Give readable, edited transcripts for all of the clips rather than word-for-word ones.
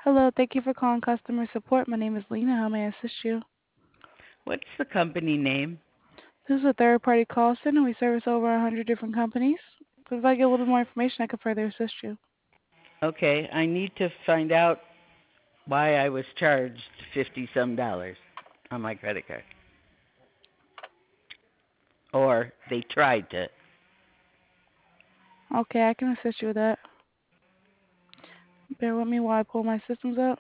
Hello, thank you for calling customer support. My name is Lena. How may I assist you? What's the company name? This is a third-party call center. We service over 100 different companies. So if I get a little bit more information, I can further assist you. Okay, I need to find out why I was charged 50 some dollars on my credit card. Or they tried to. Okay, I can assist you with that. Bear with me while I pull my systems up.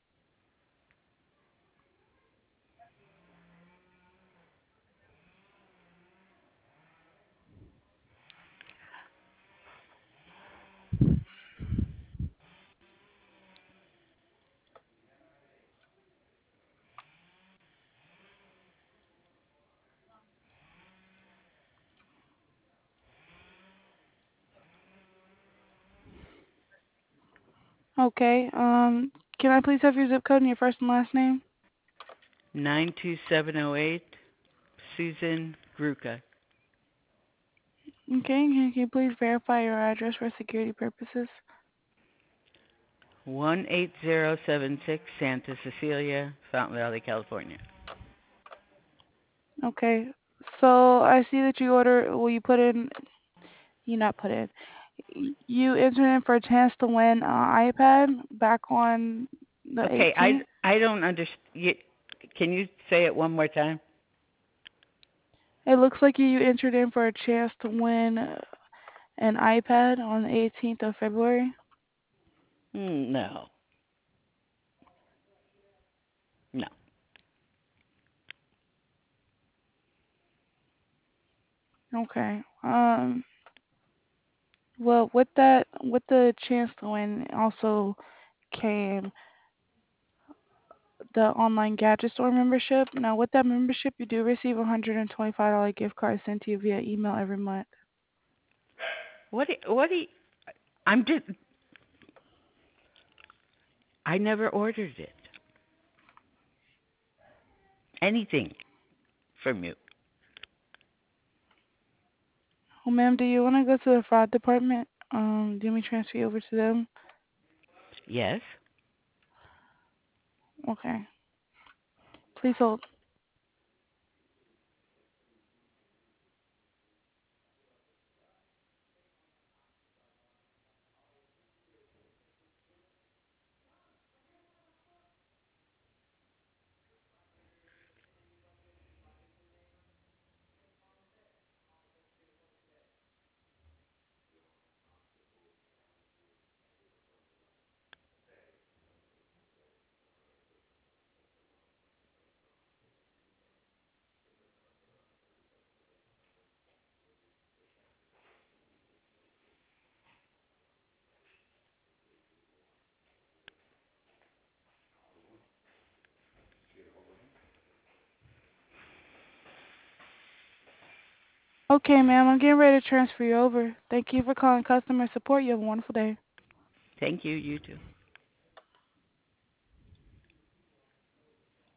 Okay, can I please have your zip code and your first and last name? 92708 Susan Gruca. Okay, can you please verify your address for security purposes? 18076 Santa Cecilia, Fountain Valley, California. Okay, so I see that you order, well, you put in, you not put in, you entered in for a chance to win an iPad back on the Okay, I 18th. I don't understand. Can you say it one more time? It looks like you entered in for a chance to win an iPad on the 18th of February. No. No. Okay. Well, with that, with the chance to win, also came the online gadget store membership. Now, with that membership, you do receive a $125 gift card sent to you via email every month. What do you, I'm just I never ordered it. Anything from you. Well, ma'am, do you want to go to the fraud department? Do you want me to transfer you over to them? Yes. Okay. Please hold. Okay, ma'am, I'm getting ready to transfer you over. Thank you for calling customer support. You have a wonderful day. Thank you. You too.